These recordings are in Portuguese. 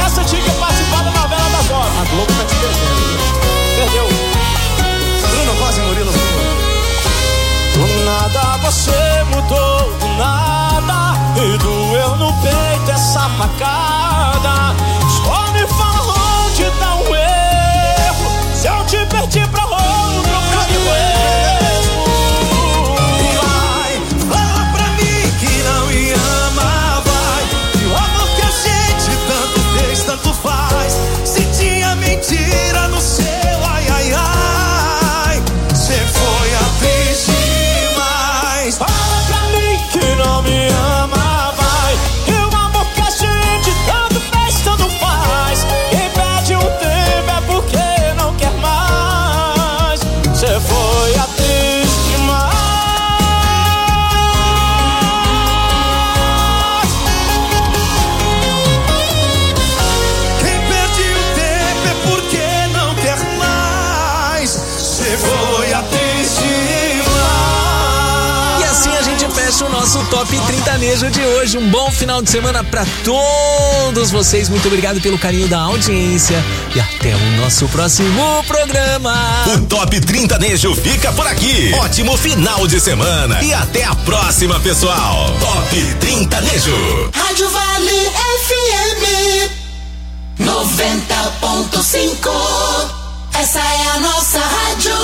Essa tinha que participar da novela da Voz. A Globo tá te perdendo. Perdeu. Bruno Voz e Murilo Do nada você mudou, do nada, e doeu no peito essa facada. Só me fala onde tá um erro, se eu te perdi pra outro caminho mesmo. Vai, fala pra mim que não me ama, vai. E o amor que a gente tanto fez, tanto faz. Se tinha mentira no seu, ai, ai, ai. Cê foi atriz demais. Fala pra mim que não me ama, vai. E o amor que a gente tanto fez, tanto faz. Quem perde um tempo é porque não quer mais. Cê foi atriz demais. Quem perde o tempo é porque não quer mais. Cê foi atriz demais. E assim a gente fecha o nosso Top 30 Nejo de hoje. Um bom final de semana pra todos vocês. Muito obrigado pelo carinho da audiência. E até o nosso próximo programa. O Top 30 Nejo fica por aqui. Ótimo final de semana. E até a próxima, pessoal. Top 30 Nejo. Rádio Vale FM 90.5. Essa é a nossa rádio.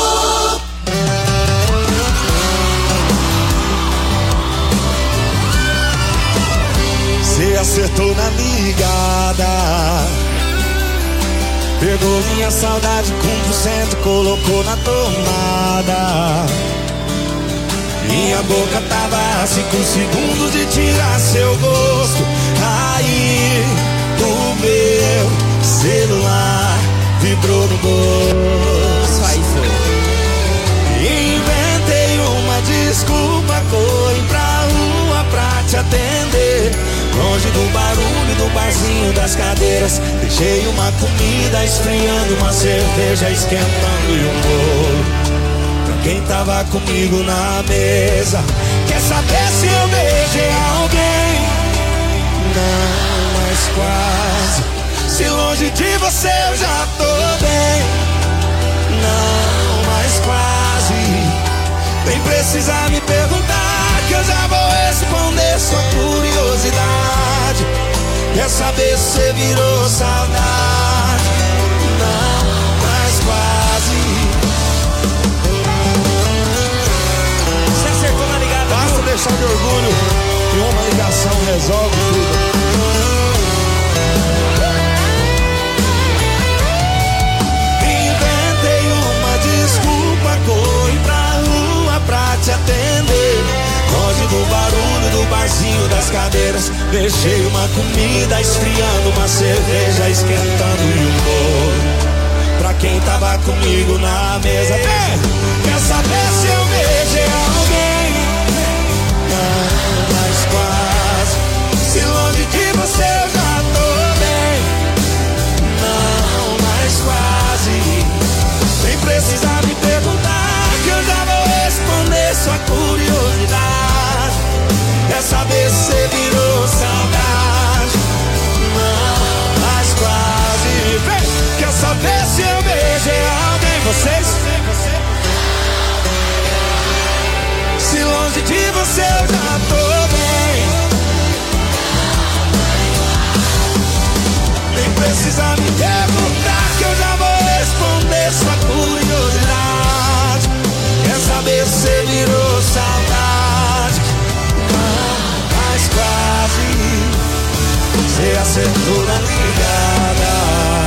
Cê acertou na ligada, pegou minha saudade com 100%, colocou na tomada. Minha boca tava a 5 segundos de tirar seu gosto. Aí o meu celular vibrou no bolso. Aí foi. Inventei uma desculpa, corri pra rua pra te atender. Longe do barulho do barzinho das cadeiras. Deixei uma comida esfriando, uma cerveja esquentando e um bolo pra quem tava comigo na mesa. Quer saber se eu beijei alguém? Não, mas quase. Se longe de você eu já tô bem. Não, mas quase. Nem precisa me perguntar, que eu já vou responder sua curiosidade. Quer saber se você virou saudade? Não, mas quase. Você acertou na ligada. Basta deixar de orgulho e uma ligação resolve tudo. Inventei uma desculpa, corri pra rua pra te atender. Longe do barulho do barzinho das cadeiras. Deixei uma comida esfriando, uma cerveja esquentando e um bolo pra quem tava comigo na mesa. Quer saber se eu beijei alguém? Não, mas quase. Se longe de você eu já tô bem. Não, mas quase. Nem precisa me perguntar, que eu já vou responder sua curiosidade. Quer saber se você virou saudade? Não, mas quase. Vem. Quer saber se eu beijei alguém? Vocês? Se longe de você eu já tô bem. Nem precisa me perguntar, que eu já vou responder sua curiosidade. Quer saber se você virou saudade? Não, mas quase. Você acertou na ligada.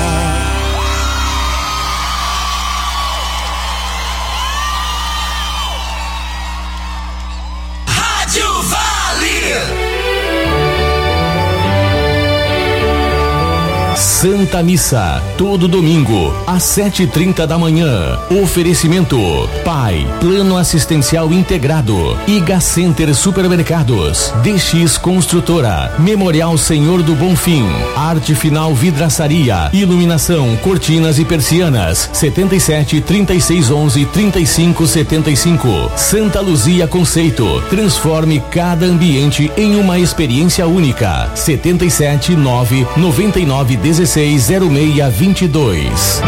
Rádio Vale. Santa Missa, todo domingo, às 7h30 da manhã. Oferecimento: Pai, Plano Assistencial Integrado, Iga Center Supermercados, DX Construtora, Memorial Senhor do Bonfim, Arte Final Vidraçaria, Iluminação, Cortinas e Persianas, 77 36 11 35 75. Santa Luzia Conceito, transforme cada ambiente em uma experiência única. 77 9 99 16 06 22.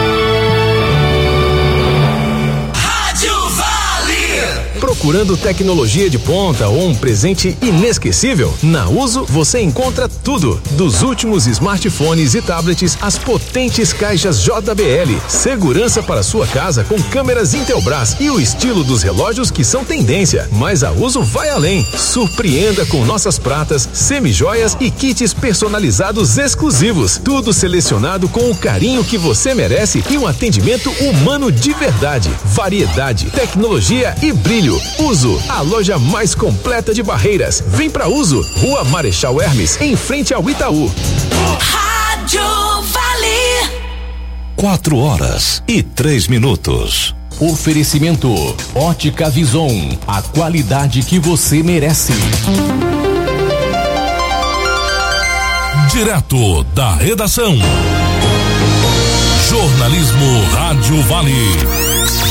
Procurando tecnologia de ponta ou um presente inesquecível? Na Uso você encontra tudo, dos últimos smartphones e tablets às potentes caixas JBL, segurança para sua casa com câmeras Intelbras e o estilo dos relógios que são tendência. Mas a Uso vai além. Surpreenda com nossas pratas, semijoias e kits personalizados exclusivos, tudo selecionado com o carinho que você merece e um atendimento humano de verdade. Variedade, tecnologia e brilho. Uso, a loja mais completa de Barreiras. Vem pra Uso, Rua Marechal Hermes, em frente ao Itaú. Rádio Vale. 4h03. Oferecimento: Ótica Vison, a qualidade que você merece. Direto da redação. Jornalismo Rádio Vale.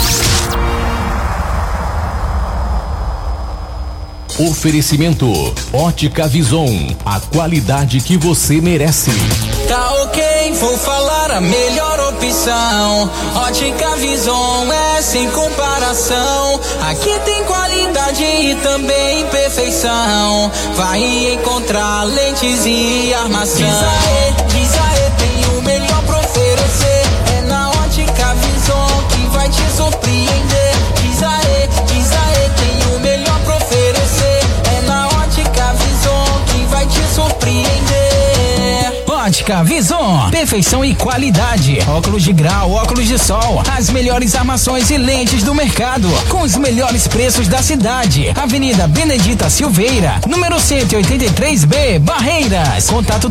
Oferecimento: Ótica Vison, a qualidade que você merece. Tá ok, vou falar a melhor opção. Ótica Vison é sem comparação. Aqui tem qualidade e também perfeição. Vai encontrar lentes e armação. Diz aê, tem o melhor pra oferecer. É na Ótica Vison que vai te surpreender. Diz aê, tem o melhor pra oferecer. É na Ótica Vison que vai te surpreender. Ótica Vison, perfeição e qualidade. Óculos de grau, óculos de sol, as melhores armações e lentes do mercado, com os melhores preços da cidade. Avenida Benedita Silveira, número 183B, Barreiras. Contato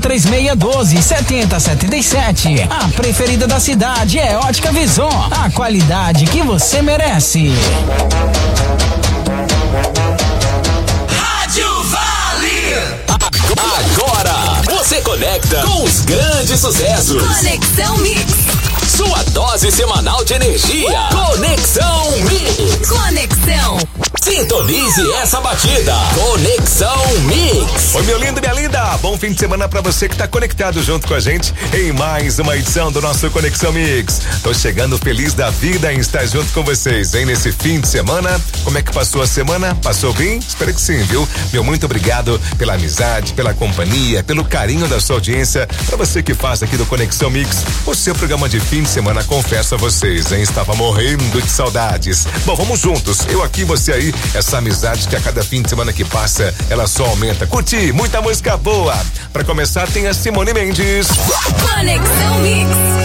3612-7077. A preferida da cidade é Ótica Vison, a qualidade que você merece. Rádio Vale. Agora você conecta com os grandes sucessos. Conexão Mix. Sua dose semanal de energia. Conexão Mix. Conexão. Sintonize essa batida. Conexão Mix. Oi, meu lindo, minha linda. Bom fim de semana pra você que tá conectado junto com a gente em mais uma edição do nosso Conexão Mix. Tô chegando feliz da vida em estar junto com vocês, hein? Nesse fim de semana. Como é que passou a semana? Passou bem? Espero que sim, viu? Meu muito obrigado pela amizade, pela companhia, pelo carinho da sua audiência. Pra você que faz aqui do Conexão Mix o seu programa de fim de semana, confesso a vocês, hein? Estava morrendo de saudades. Bom, vamos juntos. Eu aqui, você aí. Essa amizade que a cada fim de semana que passa, ela só aumenta. Curti, muita música boa. Pra começar, tem a Simone Mendes. Conexão Mix.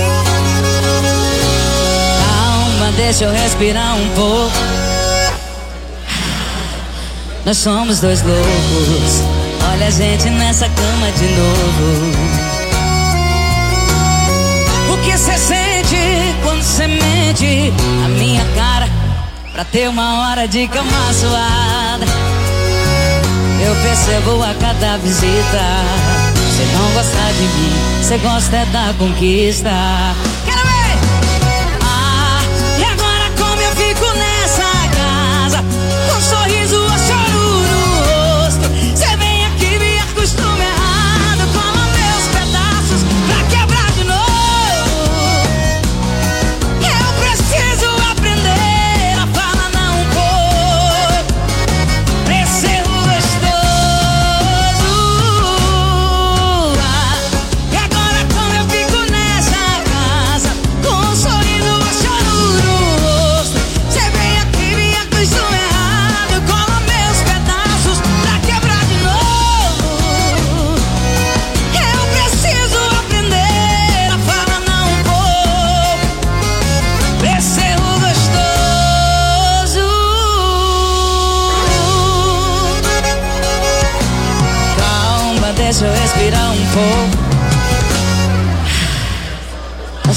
Calma, deixa eu respirar um pouco. Nós somos dois loucos. Olha a gente nessa cama de novo. O que cê sente quando cê mente na minha cara? Pra ter uma hora de cama suada. Eu percebo a cada visita. Cê não gosta de mim, cê gosta é da conquista. Quero ver! Ah, e agora como eu fico nessa casa? Com um sorriso ou choro no rosto. Cê vem aqui, me acostuma errado. Cola meus pedaços pra quebrar de novo. Eu preciso aprender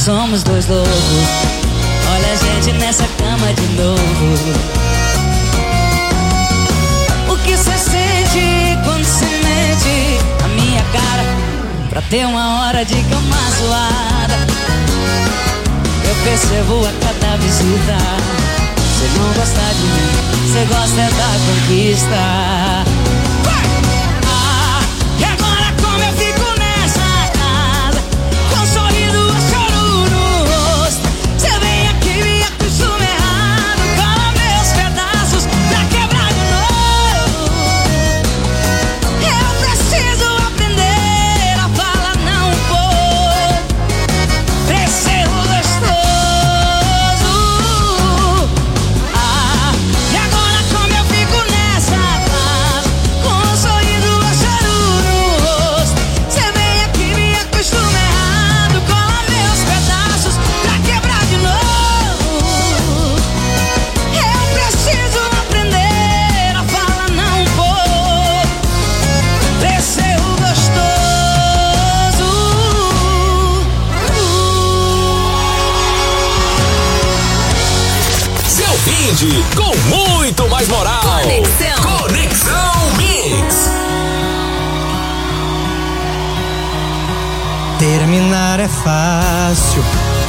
somos dois loucos. Olha a gente nessa cama de novo. O que cê sente quando cê mete a minha cara pra ter uma hora de cama zoada? Eu percebo a cada visita. Cê não gosta de mim, cê gosta é da conquista. E agora como eu fico nessa casa, com um sorriso a choro no rosto. Cê vem aqui e me acostuma errado, cola meus pedaços pra quebrar de novo. Eu preciso aprender a falar não vou. Preciso gostoso. E agora como eu fico nessa casa, com um sorriso a choro no rosto. Cê vem aqui e me acostuma errado, cola meus pedaços pra quebrar de novo. Eu preciso aprender a falar não vou. Preciso gostoso. Seu feed com muito mais moral. Conexão Mix. Terminar é fácil,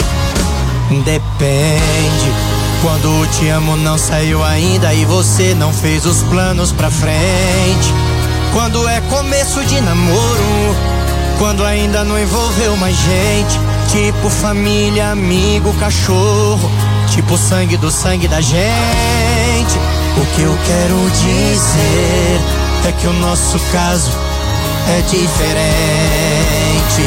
depende. Quando o te amo não saiu ainda e você não fez os planos pra frente. Quando é começo de namoro, quando ainda não envolveu mais gente. Tipo família, amigo, cachorro, tipo sangue do sangue da gente. O que eu quero dizer é que o nosso caso é diferente.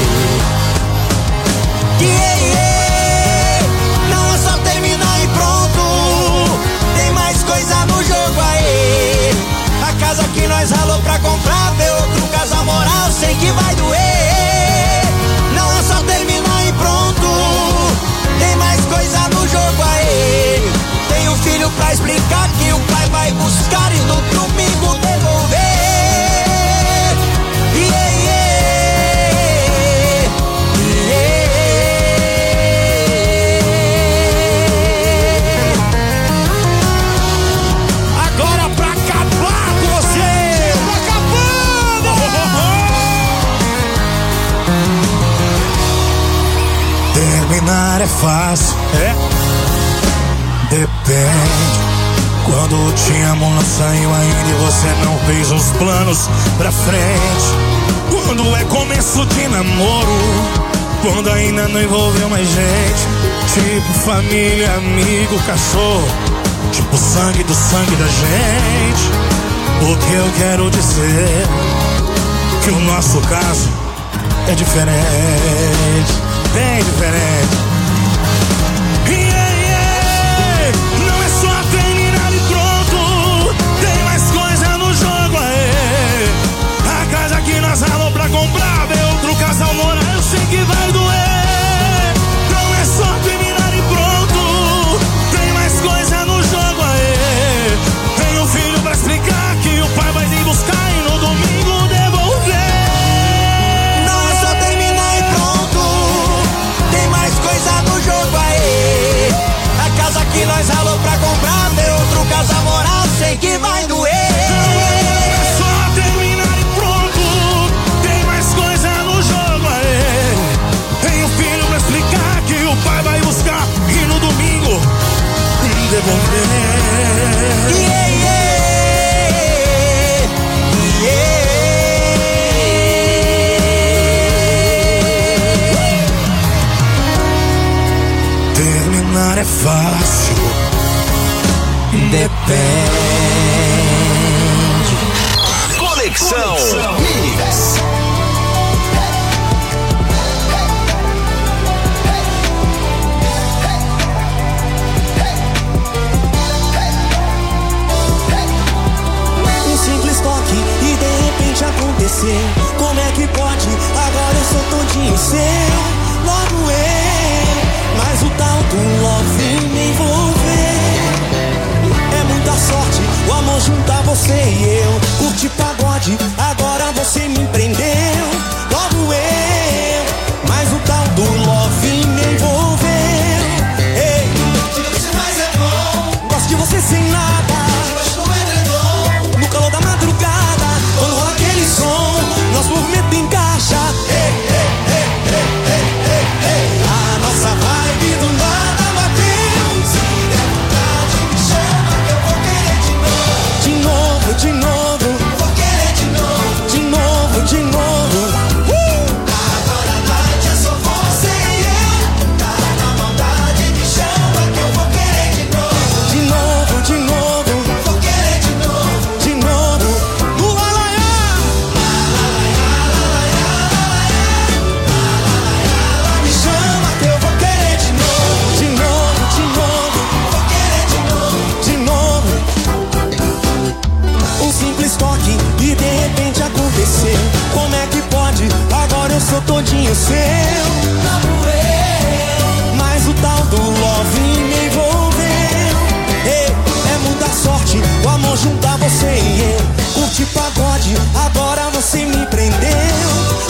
Não é só terminar e pronto, tem mais coisa no jogo aí. A casa que nós ralou pra comprar, ver outro casal moral, sei que vai doer. Não é só terminar e pronto, tem mais coisa no jogo aí. Tem um filho pra explicar que o pai vai buscar e no domingo devolver. Agora pra acabar com você, tá acabando! Terminar é fácil, depende. Quando te amo não saiu ainda e você não fez os planos pra frente. Quando é começo de namoro, quando ainda não envolveu mais gente. Tipo família, amigo, cachorro, tipo sangue do sangue da gente. O que eu quero dizer que o nosso caso é diferente, bem diferente. Não é só terminar e pronto, tem mais coisa no jogo aí. A casa que nós ralou pra comprar, ver outro casal morar, eu sei que vai doer. Não é só terminar e pronto, tem mais coisa no jogo aí. Tem um filho pra explicar que o pai vai vir buscar e no domingo devolver. Não é só terminar e pronto, tem mais coisa no jogo aí. A casa que nós ralou pra comprar, ver outro casal morar, sei que vai doer. Não é só terminar e pronto, tem mais coisa no jogo aí. Tem um filho pra explicar que o pai vai buscar e no domingo devolver. Terminar é fácil, depende. Conexão Mix. Um simples toque e de repente acontecer. Como é que pode? Agora eu sou todinho seu. Logo eu, mas o tal do love me envolver. É muita sorte todinho seu. Mas o tal do love me envolveu. Ei, é muita sorte o amor juntar você e eu. Curte pagode, agora você me prendeu.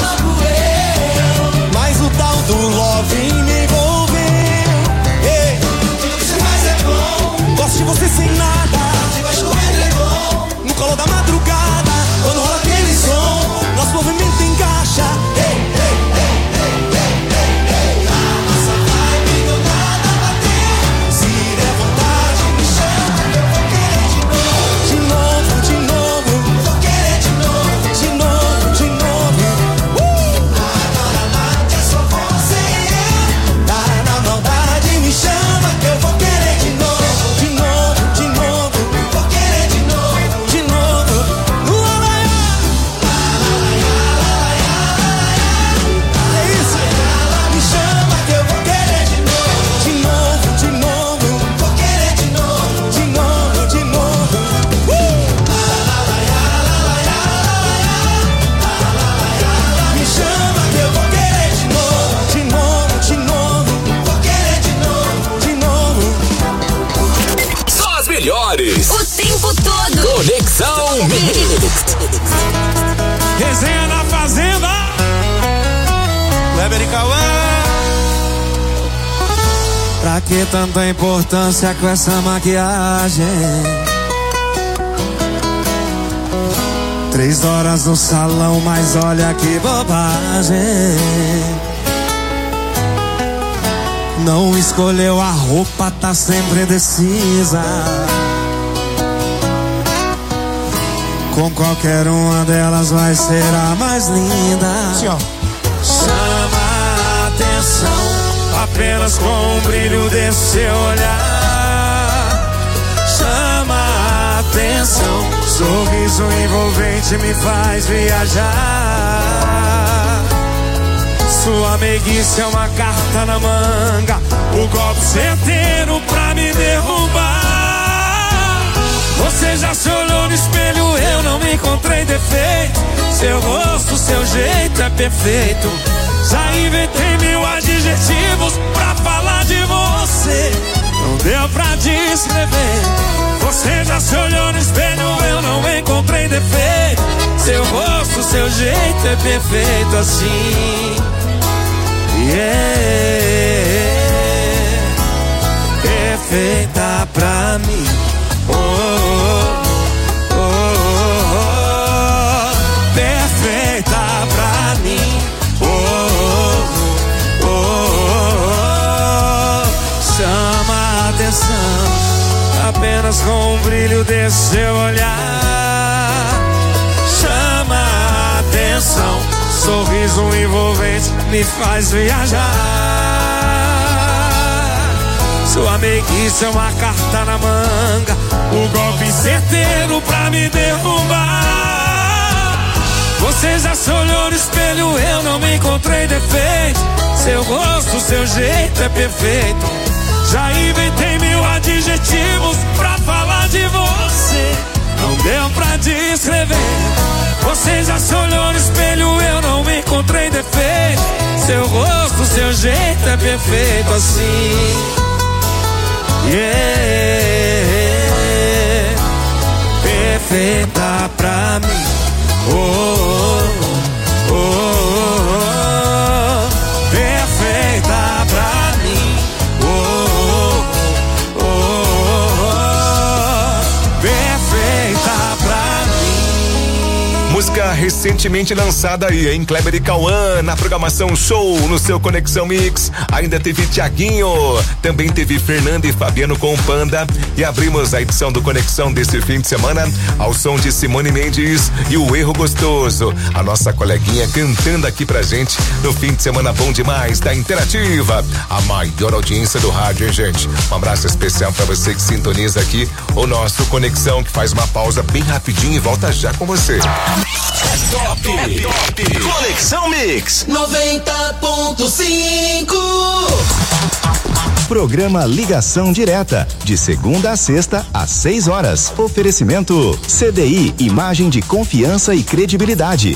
Mas o tal do love me envolveu. Ei, tudo que você faz é bom. Gosto de você sem nada. Debaixo do edredom, no colo da madrugada, quando rola aquele som, nosso movimento encaixa. Ei, ei, ei, ei, ei, ei, ei. A nossa vibe do nada bater. Se der vontade me chama que eu vou querer de novo. De novo, de novo, vou querer de novo. De novo, de novo. Agora a noite é só você e eu. Tá na maldade, me chama que eu vou querer de novo. De novo, de novo, vou querer de novo. De novo. É isso. Me chama que eu vou querer de novo. De novo, de novo, vou querer de novo. De novo, de novo. Me chama que eu vou querer de novo. De novo, de novo, vou querer de novo. De novo. Só as melhores. O tempo todo. Conexão Mix. Resenha na Fazenda. Kleber e Cauã. Pra que tanta importância com essa maquiagem? 3 horas no salão, mas olha que bobagem. Não escolheu a roupa, tá sempre indecisa. Com qualquer uma delas vai ser a mais linda. Chama a atenção apenas com o brilho desse seu olhar. Chama a atenção, sorriso envolvente me faz viajar. Sua meiguice é uma carta na manga, o golpe certeiro pra me derrubar. Você já se olhou no espelho, eu não me encontrei defeito. Seu rosto, seu jeito é perfeito. Já inventei 1000 adjetivos pra falar de você. Não deu pra descrever. Você já se olhou no espelho, eu não encontrei defeito. Seu rosto, seu jeito é perfeito assim. Perfeita pra mim. Perfeita pra mim. Chama a atenção apenas com o brilho desse seu olhar. Chama a atenção, sorriso envolvente me faz viajar. Sua meiguice é uma carta na manga, o golpe certeiro pra me derrubar. Você já se olhou no espelho, eu não me encontrei defeito. Seu rosto, seu jeito é perfeito. Já inventei 1000 adjetivos pra falar de você. Não deu pra descrever. Você já se olhou no espelho, eu não me encontrei defeito. Seu rosto, seu jeito é perfeito assim. Perfeita pra mim. Perfeita pra mim. Perfeita pra mim. Música recentemente lançada aí, em Kleber e Cauã, na programação Show, no seu Conexão Mix. Ainda teve Thiaguinho, também teve Fernando e Fabiano com Panda. E abrimos a edição do Conexão desse fim de semana ao som de Simone Mendes e o Erro Gostoso. A nossa coleguinha cantando aqui pra gente no fim de semana bom demais da Interativa. A maior audiência do rádio, hein, gente? Um abraço especial pra você que sintoniza aqui o nosso Conexão, que faz uma pausa bem rapidinho e volta já com você. Top. Conexão Mix 90.5. Programa Ligação Direta, de segunda a sexta, às 6 horas. Oferecimento CDI, imagem de confiança e credibilidade.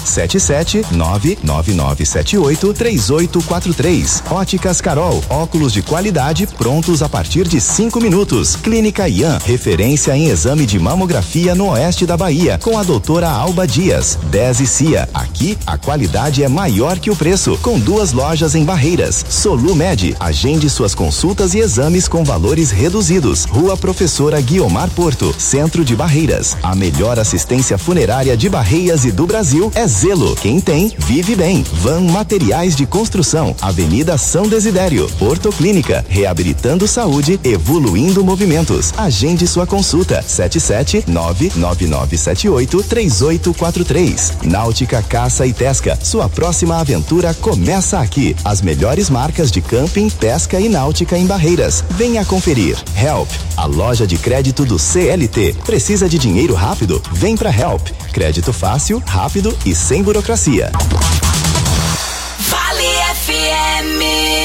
77999783843. Óticas Carol, óculos de qualidade prontos a partir de 5 minutos. Clínica Ian, referência em exame de mamografia no oeste da Bahia, com a doutora Alba Dias. 10 e CIA, aqui a qualidade é maior que o preço, com 2 lojas em Barreiras. Solumed, agende suas consultas e exames com valores reduzidos. Rua Professora Guiomar Porto, Centro de Barreiras. A melhor assistência funerária de Barreiras e do Brasil é Zelo. Quem tem, vive bem. Van Materiais de Construção, Avenida São Desidério. Ortoclínica, reabilitando saúde, evoluindo movimentos. Agende sua consulta. 77999783843. Náutica Caça e Pesca, sua próxima aventura começa aqui. As melhores marcas de camping, pesca e náutica em Barreiras. Venha conferir. Help, a loja de crédito do CLT. Precisa de dinheiro rápido? Vem pra Help. Crédito fácil, rápido e sem burocracia. Vale FM.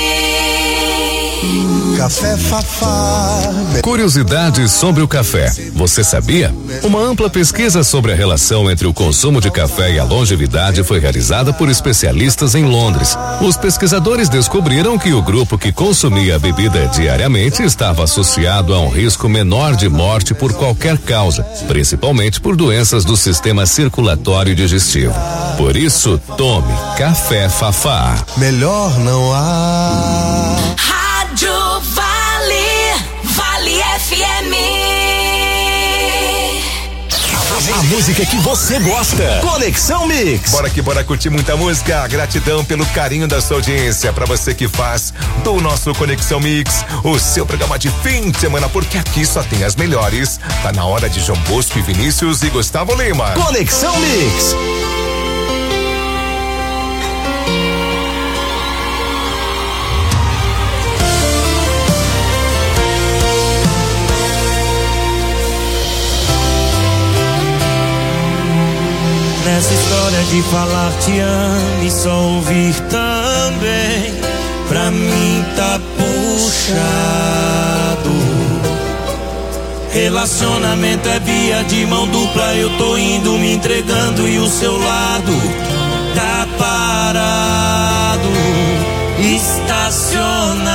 Café Fafá. Curiosidades sobre o café. Você sabia? Uma ampla pesquisa sobre a relação entre o consumo de café e a longevidade foi realizada por especialistas em Londres. Os pesquisadores descobriram que o grupo que consumia a bebida diariamente estava associado a um risco menor de morte por qualquer causa, principalmente por doenças do sistema circulatório e digestivo. Por isso, tome Café Fafá. Melhor não há. Rádio Vale FM. A música que você gosta. Conexão Mix. Bora que bora curtir muita música. Gratidão pelo carinho da sua audiência. Pra você que faz do nosso Conexão Mix o seu programa de fim de semana, porque aqui só tem as melhores. Tá na hora de João Bosco e Vinícius e Gustavo Lima. Conexão Mix. Nessa história de falar te amo e só ouvir também, pra mim tá puxado. Relacionamento é via de mão dupla, eu tô indo me entregando e o seu lado tá parado, estacionado.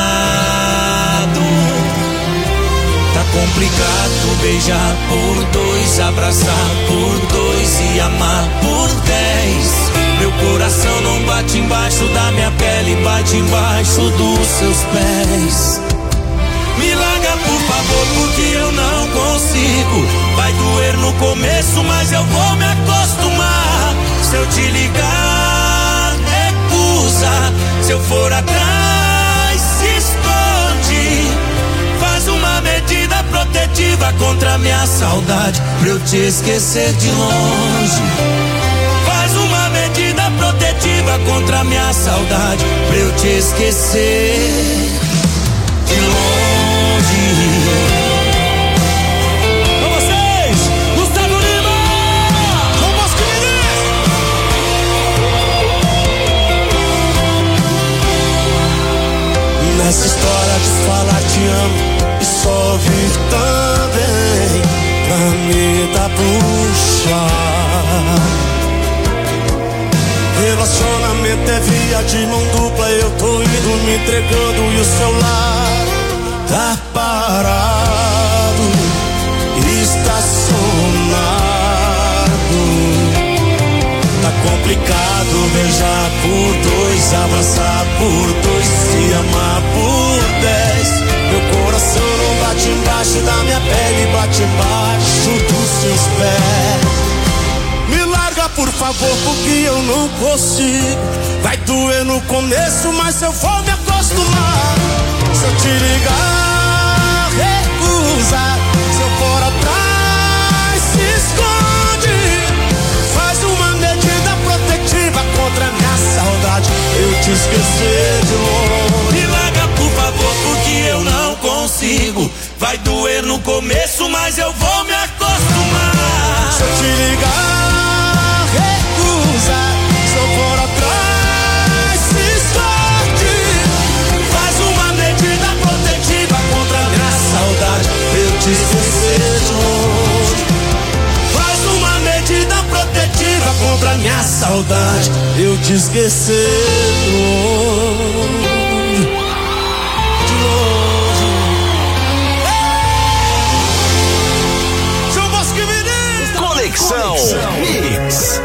Tá complicado beijar por 2, abraçar por 2 e amar por 10. Meu coração não bate embaixo da minha pele, bate embaixo dos seus pés. Me larga por favor, porque eu não consigo. Vai doer no começo, mas eu vou me acostumar. Se eu te ligar, recusa. Se eu for atrás, se esconde. Faz uma medida protetiva contra minha saudade, pra eu te esquecer de longe. Faz uma medida protetiva contra minha saudade, pra eu te esquecer de longe. Com vocês, Gustavo Lima! Vamos, queridos! Nessa história de falar te amo e só ouvir também, pra mim tá puxado. Relacionamento é via de mão dupla, eu tô indo me entregando e o seu lado tá parado, estacionado. Tá complicado beijar por 2, abraçar por 2 e amar por 10. Meu coração não bate embaixo da minha pele, bate embaixo dos seus pés. Me larga por favor, porque eu não consigo. Vai doer no começo, mas eu vou me acostumar. Se eu te ligar, recusa. Se eu for atrás, se esconde. Faz uma medida protetiva contra a minha saudade, eu te esquecer de longe. Me larga por favor, porque eu não consigo. Vai doer no começo, mas eu vou me acostumar. Se eu te ligar, recusa. Se eu for atrás, se esconde. Faz uma medida protetiva saudade eu te esquecer. Conexão Mix.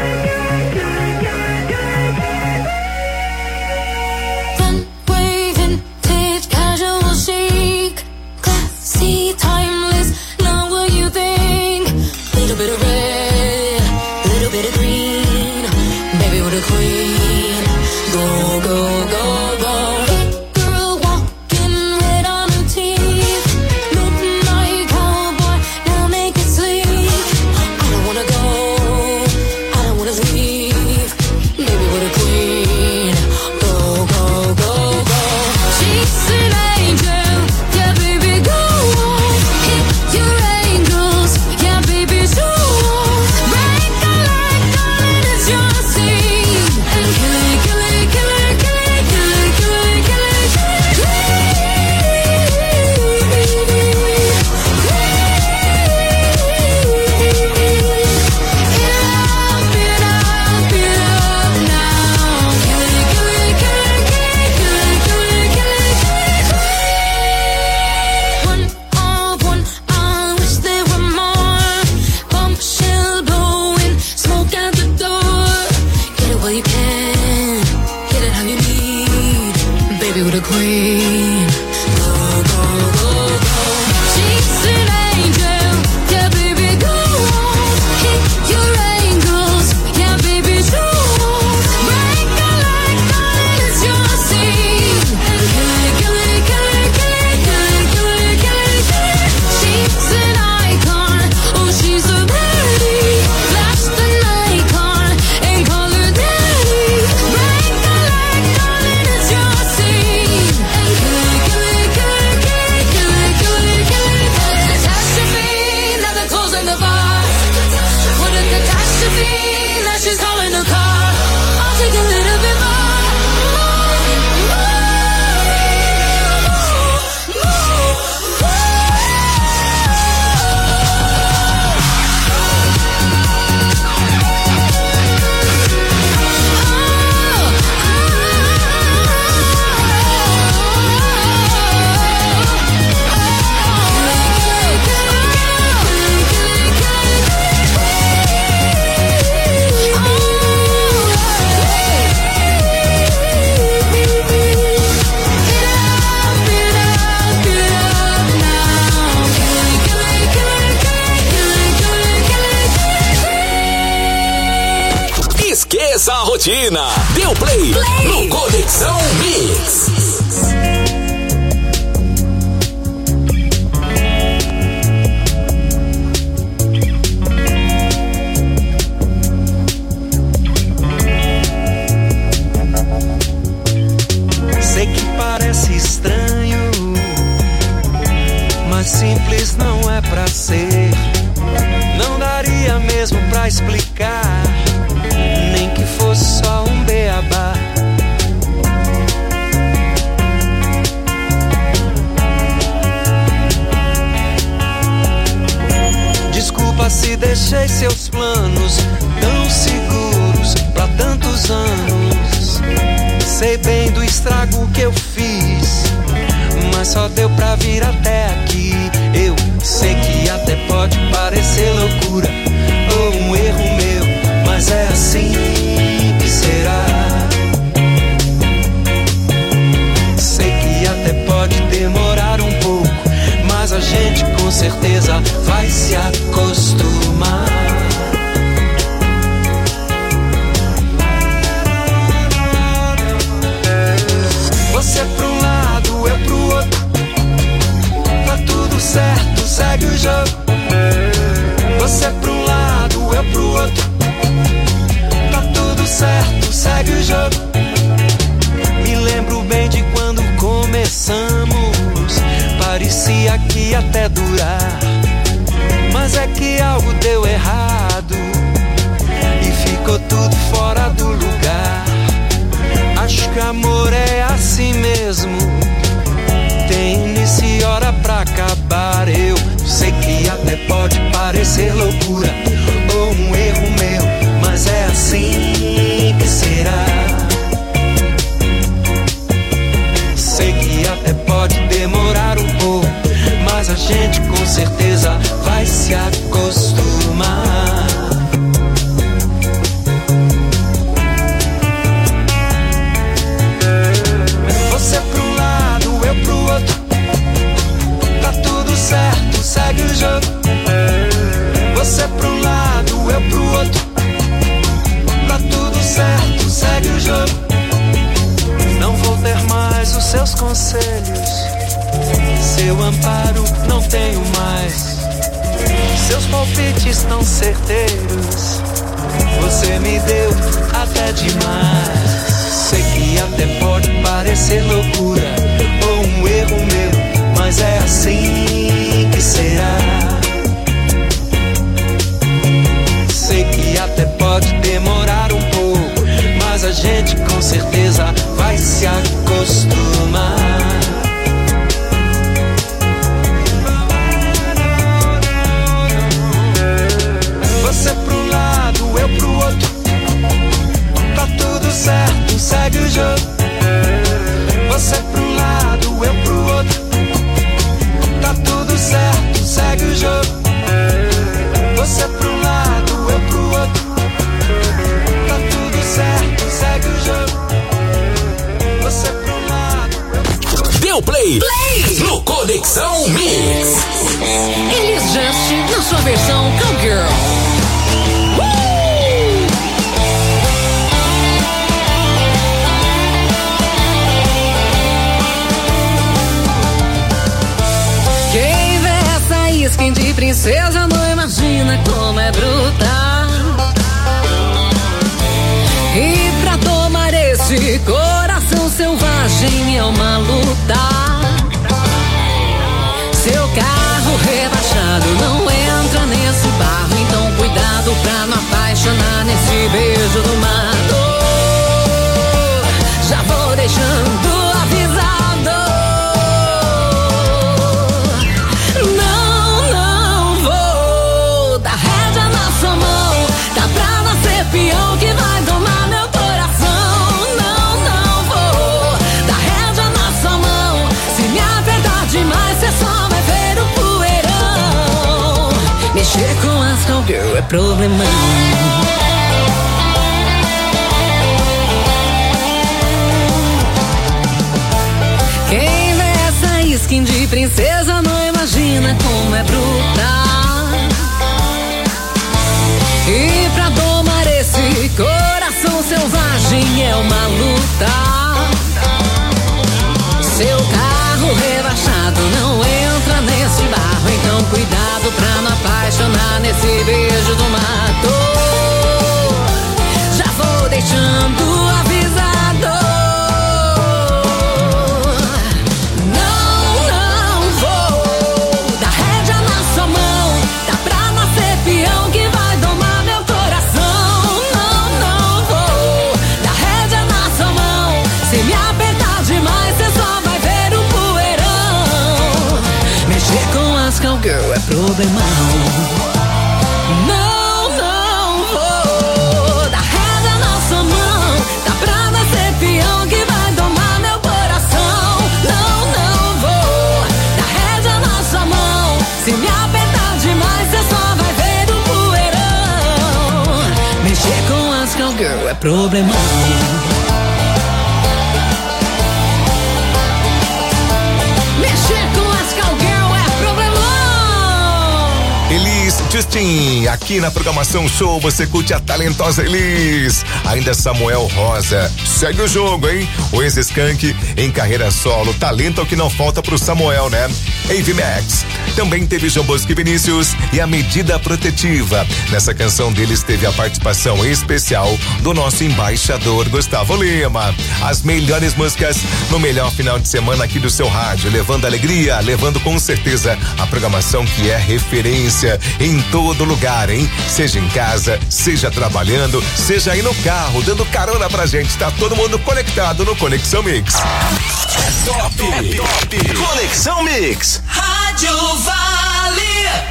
Esqueça a rotina. Deu play no Conexão Mix. Sei que parece estranho, mas simples não é pra ser. Não daria mesmo pra explicar, nem que fosse só um beabá. Desculpa se deixei seus planos tão seguros pra tantos anos. Sei bem do estrago que eu fiz, mas só deu pra vir até aqui. Eu sei que até pode parecer loucura ou um erro meu, mas é assim que será. Sei que até pode demorar um pouco, mas a gente com certeza vai se acostumar. Você pra um lado, eu pro outro, tá tudo certo, segue o jogo. Você pra um lado, eu pro outro, tá tudo certo, segue o jogo. Me lembro bem de quando começamos, parecia que ia até durar, mas é que algo deu errado e ficou tudo fora do lugar. Acho que amor é assim mesmo, tem início e hora pra acabar. Eu sei que até pode parecer loucura ou um erro meu, mas é assim seus conselhos, seu amparo não tenho mais. Seus palpites tão certeiros, você me deu até demais. Sei que até pode parecer loucura ou um erro meu, mas é assim que será. Sei que até pode demorar um pouco, mas a gente com certeza vai se acostumar. Você pro lado, eu pro outro, tá tudo certo, segue o jogo. Você pro lado, eu pro outro, tá tudo certo, segue o jogo. Você pro lado, eu pro outro, tá tudo certo, segue o jogo. Você pro lado, eu... Deu play no Conexão Mix. Elis Just na sua versão Cowgirl. Quem vê essa skin de princesa não imagina como é brutal. E pra tomar esse coração selvagem é uma luta. Seu carro rebaixado não entra nesse barro, então cuidado pra não apaixonar nesse beijo do mato. Já vou deixando avisado. Não vou dar rédea na sua mão. Tá pra nascer peão que vai domar meu coração. Não vou dar rédea na sua mão. Se me apertar demais, cê só vai ver o poeirão. Mexer com as cowgirl é problemão. Quem vê essa skin de princesa não imagina como é brutal. E pra domar esse coração selvagem é uma luta. Seu carro rebaixado não entra nesse barro, então cuidado pra não apaixonar nesse beijo do mato. Já vou deixando avisado. Não vou dar rédea na sua mão. Tá pra nascer peão que vai domar meu coração. Não vou dar rédea na sua mão. Se me apertar demais, cê só vai ver o poeirão. Mexer com as cowgirl é problemão. Não vou dar rédea na sua mão. Tá pra nascer peão que vai domar meu coração. Não vou dar rédea na sua mão. Se me apertar demais, cê só vai ver o poeirão. Mexer com as cowgirl é problemão. Mexer com as cowgirl é problemão. Elis Justin, aqui na programação show você curte a talentosa Elis. Ainda Samuel Rosa, segue o jogo, hein? O ex-Skank em carreira solo, talento é o que não falta pro Samuel, né? Ave Max, também teve João Bosco e Vinícius e a Medida Protetiva. Nessa canção deles teve a participação especial do nosso embaixador Gustavo Lima. As melhores músicas no melhor final de semana aqui do seu rádio, levando alegria, levando com certeza a programação que é referência em todo lugar, hein? Seja em casa, seja trabalhando, seja aí no carro, dando carona pra gente. Tá todo mundo conectado no Conexão Mix. É top. Conexão Mix. Rádio Vale.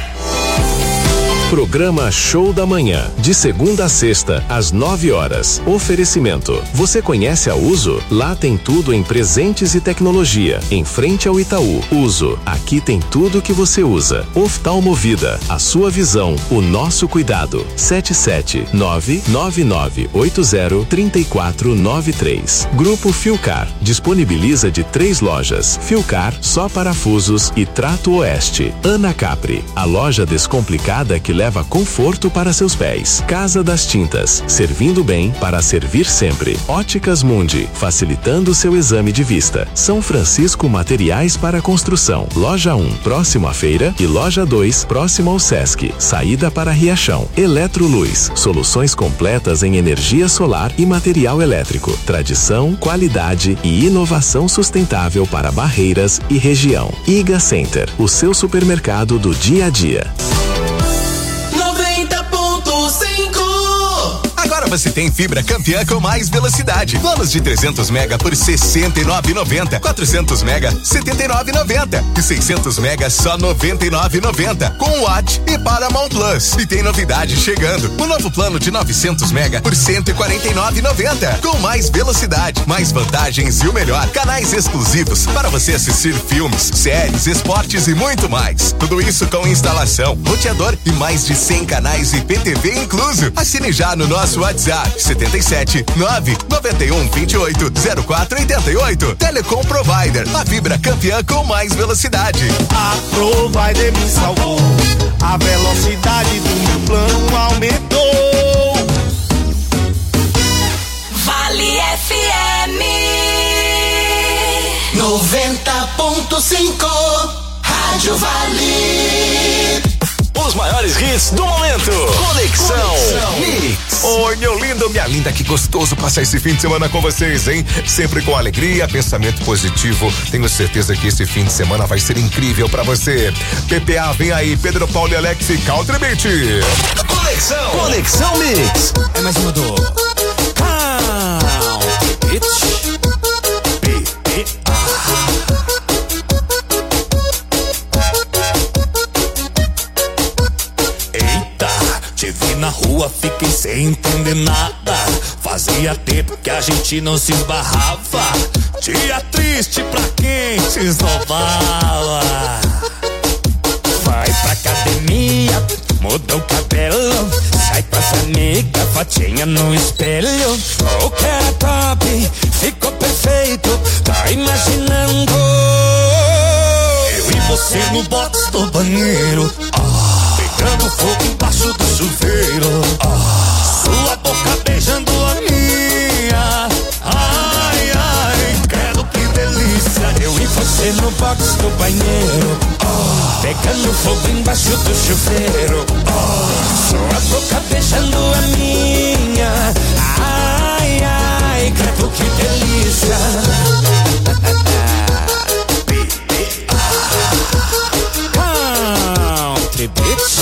Programa Show da Manhã, de segunda a sexta, às 9 horas. Oferecimento. Você conhece a Uso? Lá tem tudo em presentes e tecnologia. Em frente ao Itaú. Uso. Aqui tem tudo que você usa. Oftalmovida. A sua visão, o nosso cuidado. 77999803493. Grupo Filcar. Disponibiliza de 3 lojas. Filcar, só parafusos e Trato Oeste. Ana Capri. A loja descomplicada que leva leva conforto para seus pés. Casa das Tintas, servindo bem para servir sempre. Óticas Mundi, facilitando seu exame de vista. São Francisco Materiais para Construção. Loja 1, próximo à feira, e Loja 2, próximo ao Sesc. Saída para Riachão. Eletroluz, soluções completas em energia solar e material elétrico. Tradição, qualidade e inovação sustentável para Barreiras e região. Iga Center, o seu supermercado do dia a dia. 90.5. Agora você tem fibra Campeã com mais velocidade. Planos de 300 mega por R$ 69,90. 400 mega, R$ 79,90. E 600 mega, só R$ 99,90. Com Watt e Paramount Plus. E tem novidade chegando. O novo plano de 900 mega por R$ 149,90. Com mais velocidade, mais vantagens e o melhor, canais exclusivos para você assistir filmes, séries, esportes e muito mais. Tudo isso com instalação, roteador e mais de 100 canais e PTV incluso. Assine já no nosso WhatsApp 77 991 28 04 88. Telecom Provider, a fibra Campeã com mais velocidade. A Provider me salvou, a velocidade do meu plano aumentou. Vale FM 90.5. Rádio Vale. Os maiores hits do momento. Conexão Mix. Oi, meu lindo, minha linda, que gostoso passar esse fim de semana com vocês, hein? Sempre com alegria, pensamento positivo. Tenho certeza que esse fim de semana vai ser incrível pra você. PPA, vem aí, Pedro Paulo e Alex e Country Beat. Conexão Mix. É mais uma do Country Beat. Te vi na rua, fiquei sem entender nada. Fazia tempo que a gente não se esbarrava. Dia triste pra quem se esnobava. Vai pra academia, muda o cabelo, sai com essa amiga, fotinha no espelho. O que era top, ficou perfeito, tá imaginando eu e você no box do banheiro, pegando fogo embaixo do chuveiro, sua boca beijando a minha. Ai, ai, credo que delícia. Eu e você no box do banheiro, pegando fogo embaixo do chuveiro, sua boca beijando a minha. Ai, ai, credo que delícia. Country Beat.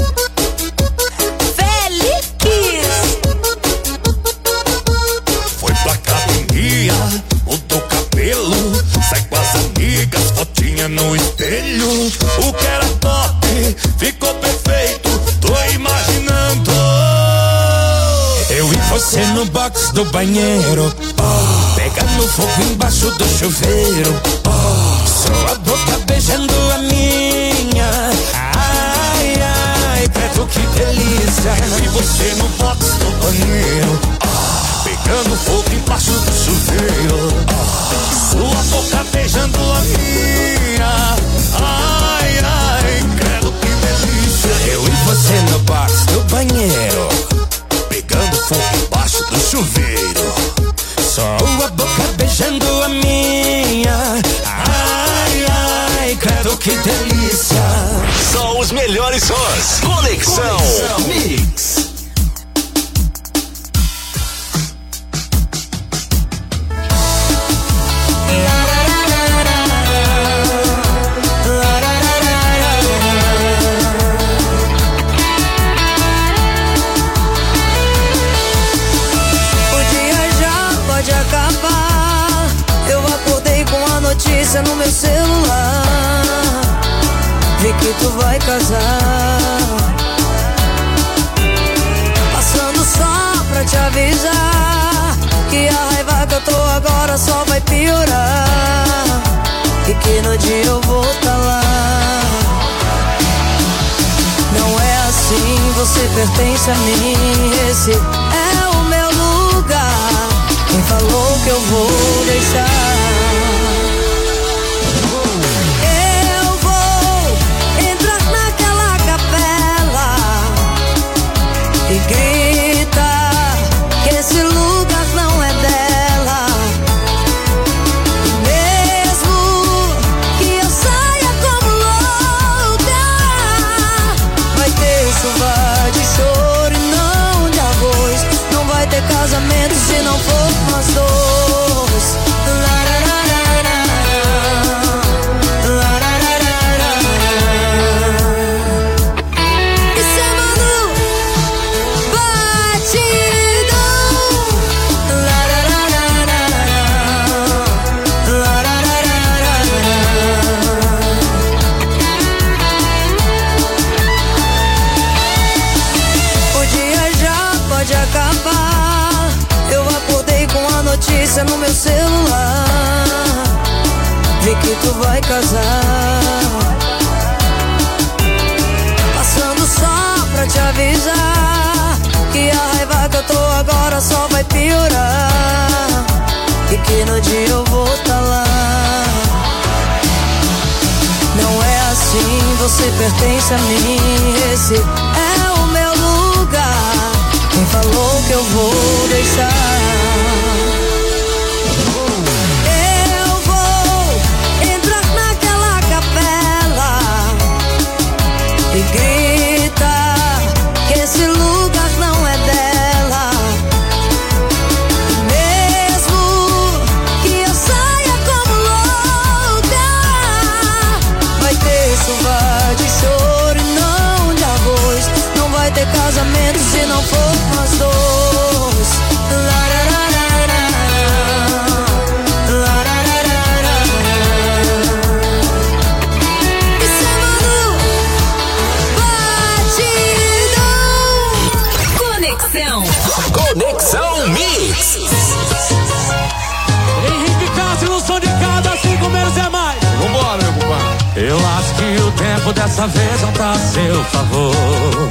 Foi pra academia, mudou o cabelo, sai com as amigas, fotinha no espelho. O que era top, ficou perfeito, tô imaginando eu e você no box do banheiro, pegando fogo embaixo do chuveiro, sua boca beijando a minha. Ai, ai, credo que delícia. Eu e você no box do banheiro, pegando fogo embaixo do chuveiro, sua boca beijando a minha. Ai, ai, credo que delícia. Eu e você no box do banheiro, pegando fogo embaixo do chuveiro, sua boca beijando a minha. Ai, ai, credo que delícia. Só os melhores sons. Conexão Mix. Notícia no meu celular, vi que tu vai casar. Passando só pra te avisar que a raiva que eu tô agora só vai piorar, e que no dia eu vou tá lá. Não é assim, você pertence a mim, esse é o meu lugar. Quem falou que eu vou deixar? casamento se não for nós dois. Isso é Manu, o dia já pode acabar. Eu acordei com a notícia no meu celular. Vi que tu vai casar. Passando só pra te avisar que a raiva que eu tô agora só vai piorar. E que no dia eu vou tá lá. Não é assim, você pertence a mim. Esse é o meu lugar. Quem falou que eu vou deixar? Eu vou entrar naquela capela e gritar que esse lugar não é dela. Mesmo que eu saia como louca, vai ter chuva de choro e não de arroz. Não vai ter casamento se não for nós dois. Isso é Manu, batidão. Conexão Mix. Henrique Castro no som de cada 5 menos é mais. Vambora, meu compadre. Eu acho que o tempo dessa vez não tá a seu favor.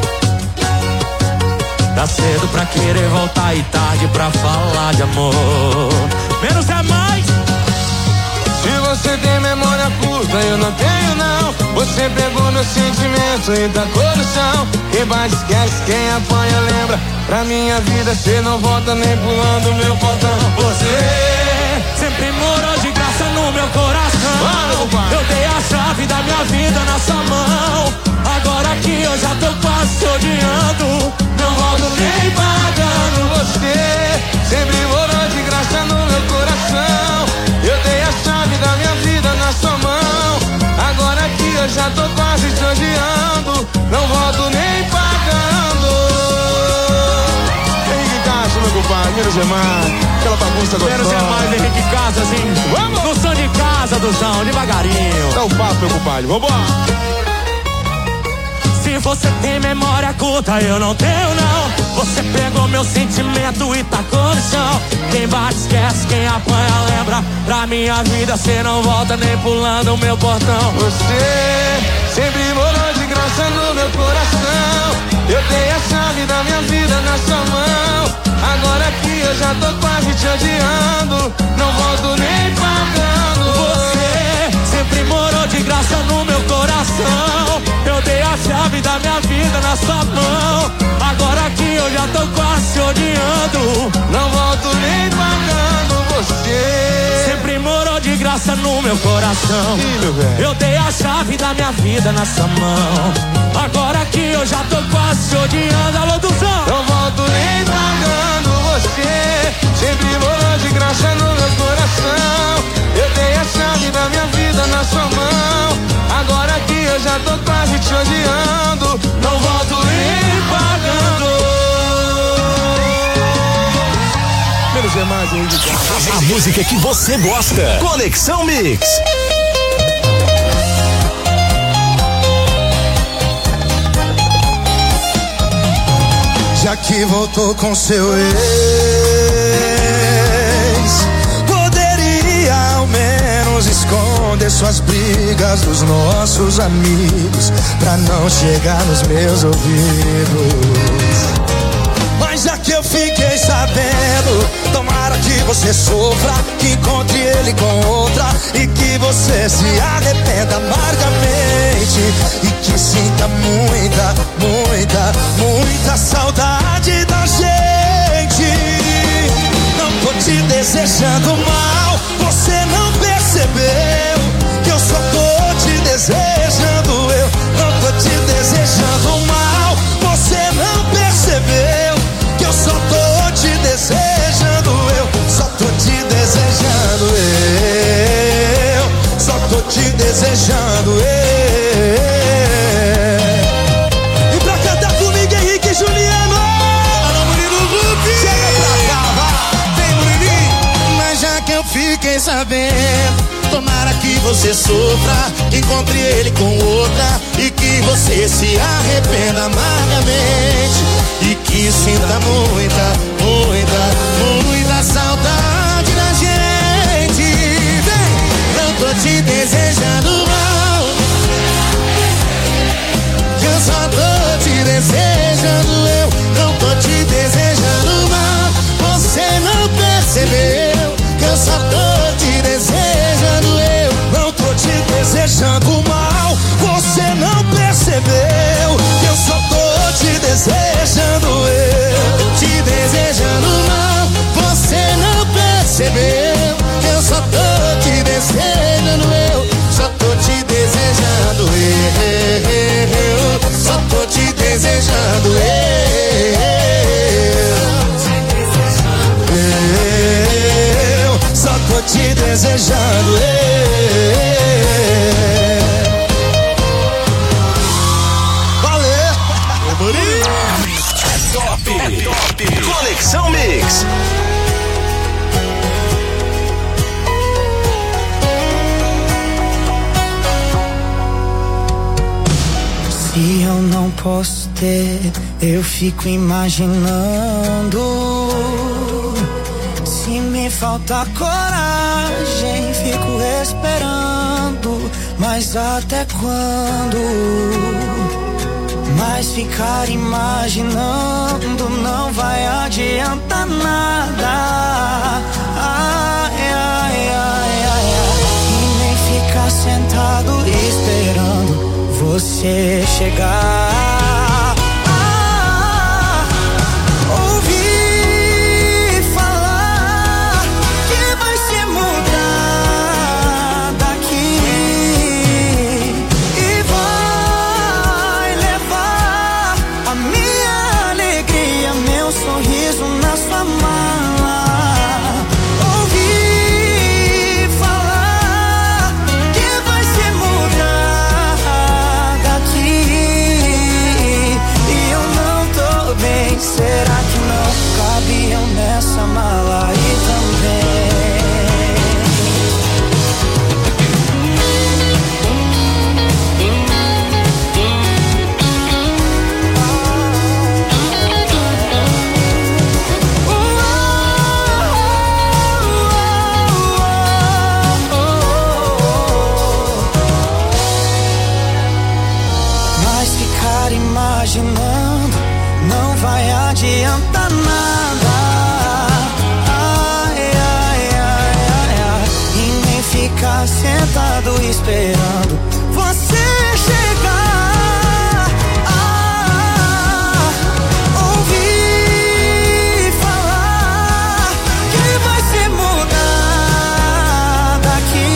Tá cedo pra querer voltar e tarde pra falar de amor. Menos é mais. Se você tem memória curta, eu não tenho não. Você pegou meu sentimento e tacou no chão. Quem bate esquece, quem apanha lembra. Pra minha vida cê não volta nem pulando meu portão. Você sempre morou de graça no meu coração. Eu dei a chave da minha vida na sua mão. Agora que eu já tô quase te odiando, não volto nem pagando. Você sempre morou de graça no meu coração. Eu dei a chave da minha vida na sua mão. Agora que eu já tô quase te odiando, não volto nem pagando. Henrique Castro, meu compadre, menos é mais. Aquela bagunça gostosa. Menos é mais, Henrique Castro, assim. Vamos! No som de casa, Duzão, devagarinho. Dá um papo, meu compadre, vambora. Se você tem memória curta, eu não tenho não. Você pegou meu sentimento e tacou no chão. Quem bate esquece, quem apanha lembra. Pra minha vida cê não volta nem pulando o meu portão. Você sempre morou de graça no meu coração. Eu dei a chave da minha vida na sua mão. Agora que eu já tô quase te odiando, não volto nem pagando. Você sempre morou de graça no meu coração. Eu dei a chave da minha vida na sua mão. Agora que eu já tô quase te odiando, não volto nem pagando. Você sempre morou de graça no meu coração. Eu dei a chave da minha vida na sua mão. Agora que eu já tô quase te odiando. Alô, Duzão! Não volto nem pagando. Você sempre morou de graça no meu coração. Eu dei a chave da minha vida na sua mão. Agora que eu já tô quase te odiando, não volto nem pagando. Menos é mais, Henrique. A música que você gosta. Conexão Mix. Já que voltou com seu ex, poderia ao menos esconder suas brigas dos nossos amigos, pra não chegar nos meus ouvidos. Mas já que eu fiquei sabendo, tomara que você sofra, que encontre ele com outra e que você se arrependa amargamente e que sinta muita, muita, muita saudade da gente. Não tô te desejando mal, você não percebeu que eu só tô te desejando. Eu não tô te desejando mal, você não percebeu que eu só tô te desejando. Tomara que você sofra, encontre ele com outra e que você se arrependa amargamente e que sinta muita, muita, muita saudade da gente. Vem, não tô te desejando mal, eu só tô te desejando. Eu não tô te desejando mal, você não percebeu que eu só tô te desejando. Eu não tô te desejando mal, você não percebeu que eu só tô te desejando. Eu te desejando mal, você não percebeu que eu só tô te desejando. Eu só tô te desejando. Eu só tô te desejando. Eu só tô te desejando. Valeu! Top! Conexão Mix. Se eu não posso ter, eu fico imaginando. Se me falta coragem, fico esperando. Mas até quando? Mas ficar imaginando não vai adiantar nada. Ai, ai, ai, ai, ai. E nem ficar sentado esperando você chegar. Ouvi falar que vai se mudar daqui e vai levar a minha alegria, meu sorriso na sua mala. Ouvi falar que vai se mudar daqui e eu não tô bem. Será que não cabiam nessa mala aí também? Mas ficar imaginando não vai adiantar nada. Ai, ai, ai, ai, ai. E nem ficar sentado esperando você chegar. Ouvi falar que vai se mudar daqui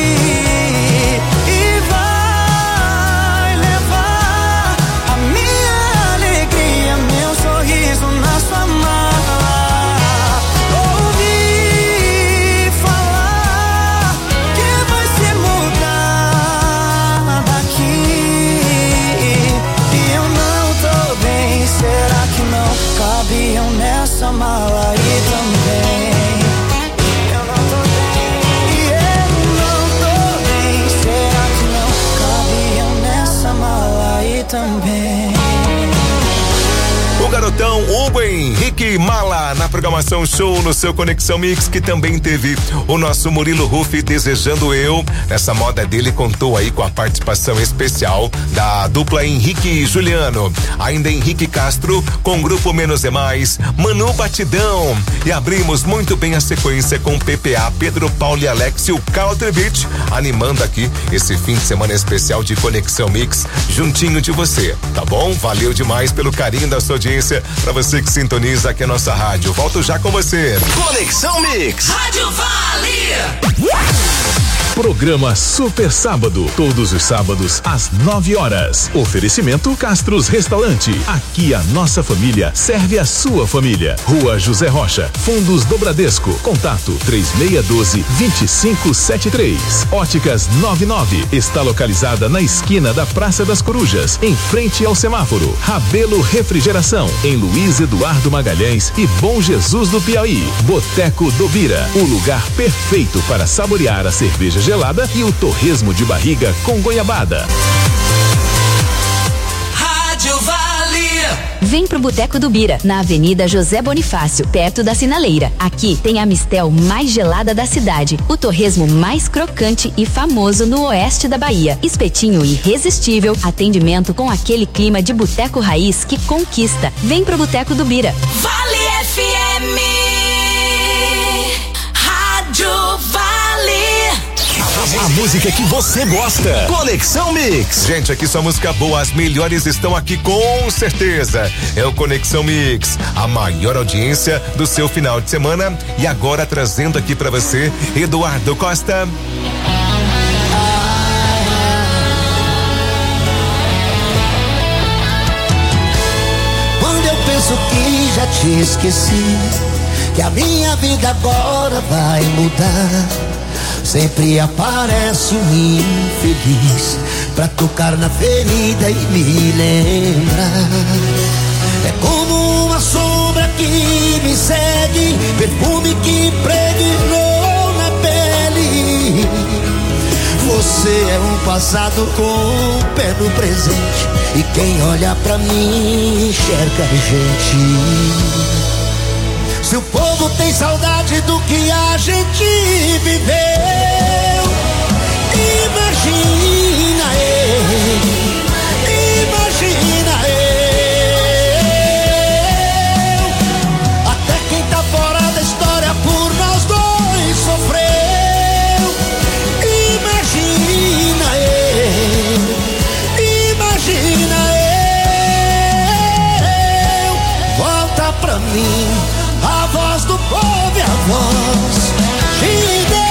e vai levar a minha alegria, meu sorriso na sua mala. Ouvi falar que vai se mudar daqui e eu não tô bem. Será que não cabiam nessa mala aí também? Eu não tô bem, eu não tô bem. Será que não cabiam nessa mala aí também? O garotão Hugo Henrique Mala na programação Show no seu Conexão Mix, que também teve o nosso Murilo Rufi Desejando Eu. Nessa moda dele contou aí com a participação especial da dupla Henrique e Juliano. Ainda Henrique Castro com o grupo Menos é Mais, Manu Batidão. E abrimos muito bem a sequência com PPA, Pedro Paulo e Alex e o Country Beat, animando aqui esse fim de semana especial de Conexão Mix, juntinho de você, tá bom? Valeu demais pelo carinho da sua audiência, pra você que sintoniza aqui a nossa rádio. Volto já com você. Conexão Mix. Rádio Valia. Programa Super Sábado, todos os sábados às 9 horas. Oferecimento Castros Restaurante. Aqui a nossa família serve a sua família. Rua José Rocha, Fundos do Bradesco. Contato 3612-2573. Óticas 99 está localizada na esquina da Praça das Corujas, em frente ao semáforo. Rabelo Refrigeração, em Luiz Eduardo Magalhães e Bom Jesus do Piauí. Boteco do Bira, o lugar perfeito para saborear a cerveja gelada e o torresmo de barriga com goiabada. Rádio Vale. Vem pro Boteco do Bira, na Avenida José Bonifácio, perto da Sinaleira. Aqui tem a mistel mais gelada da cidade, o torresmo mais crocante e famoso no oeste da Bahia. Espetinho irresistível, atendimento com aquele clima de boteco raiz que conquista. Vem pro Boteco do Bira. Vale FM. Rádio Vale. A música que você gosta. Conexão Mix. Gente, aqui só música boa. As melhores estão aqui com certeza. É o Conexão Mix, a maior audiência do seu final de semana. E agora trazendo aqui pra você, Eduardo Costa. Quando eu penso que já te esqueci, que a minha vida agora vai mudar, sempre aparece um infeliz pra tocar na ferida e me lembrar. É como uma sombra que me segue, perfume que impregnou na pele. Você é um passado com o pé no presente, e quem olha pra mim enxerga a gente. Se o povo tem saudade do que a gente viveu, imagina eu, imagina eu. Até quem tá fora da história por nós dois sofreu. Imagina eu, imagina eu. Volta pra mim a voz do povo e a voz de Deus.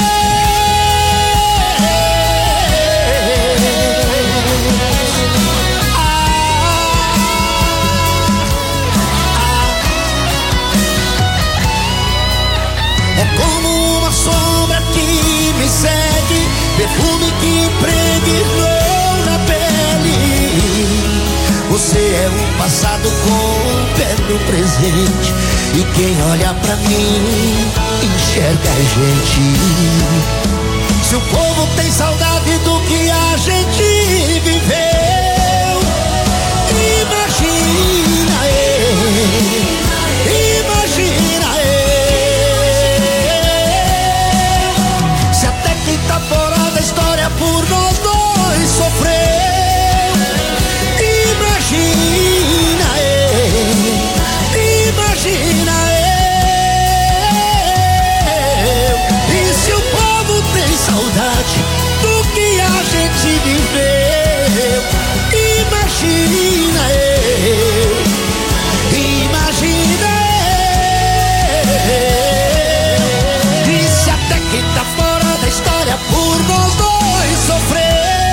É como uma sombra que me segue, perfume que impregnou na pele. Você é um passado com o pé no presente, e quem olha pra mim enxerga a gente. Se o povo tem saudade do que a gente viveu, imagina eu, imagina eu. Se até quem tá fora da história por nós dois sofreu, imagina eu, imagina eu. E se o povo tem saudade do que a gente viveu, imagina eu, imagina eu. E se até quem tá fora da história por nós dois sofreu,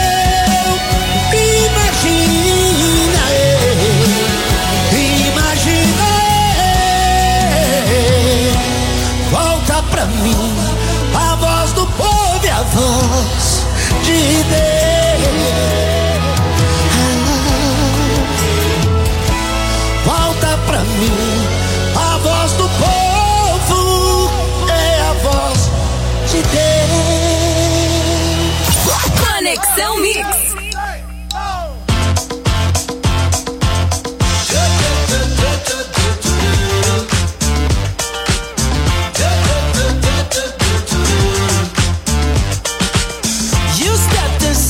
imagina eu, imagina eu. Volta pra mim a voz do povo e a voz de Deus. Volta pra mim a voz do povo, é a voz de Deus. Conexão Mix. You stepped inside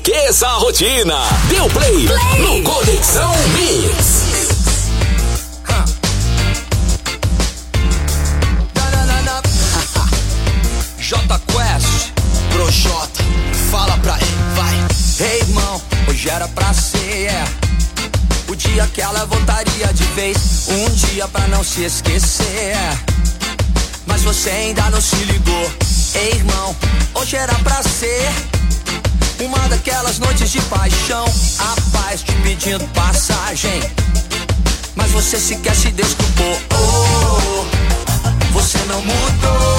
Esqueça a rotina. Deu play no Conexão Mix. J Quest, Projota, fala pra ele, vai. Ei, irmão, hoje era pra ser, o dia que ela voltaria de vez, um dia pra não se esquecer. Mas você ainda não se ligou. Ei, irmão, hoje era pra ser uma daquelas noites de paixão, a paz te pedindo passagem, mas você sequer se desculpou. Oh, você não mudou.